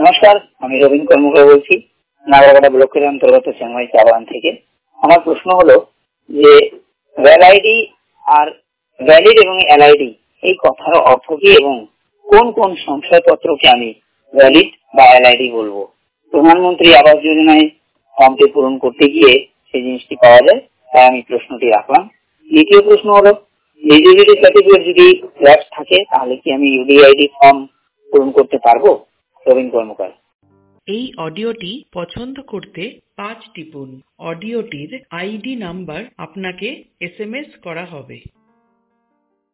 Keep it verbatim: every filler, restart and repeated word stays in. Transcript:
নমস্কার, আমি রবীন কর্মকার বলছি, নাগরাকাটা ব্লকের অন্তর্গত চেঙ্গাই চা বাগান থেকে। আমার প্রশ্ন হলো যে ভ্যালাইডি আর ভ্যালিড এবং এলআইডি এই কথার অর্থ কি এবং কোন কোন সংশয়পত্রকে আমি ভ্যালিড বা এলআইডি বলবো? প্রধানমন্ত্রী আবাস যোজনায় ফর্মটি পূরণ করতে গিয়ে সেই জিনিসটি পাওয়া যায়, তাই আমি প্রশ্নটি রাখলাম। দ্বিতীয় প্রশ্ন হলো, এলিজিবিলিটি সার্টিফিকেট যদি ল্যাপস থাকে তাহলে কি আমি ইউডিআইডি ফর্ম পূরণ করতে পারবো? রবীন কর্মকার। এই অডিওটি পছন্দ করতে পাঁচ টিপুন। অডিওটির আইডি নাম্বার আপনাকে এস এম এস করা হবে।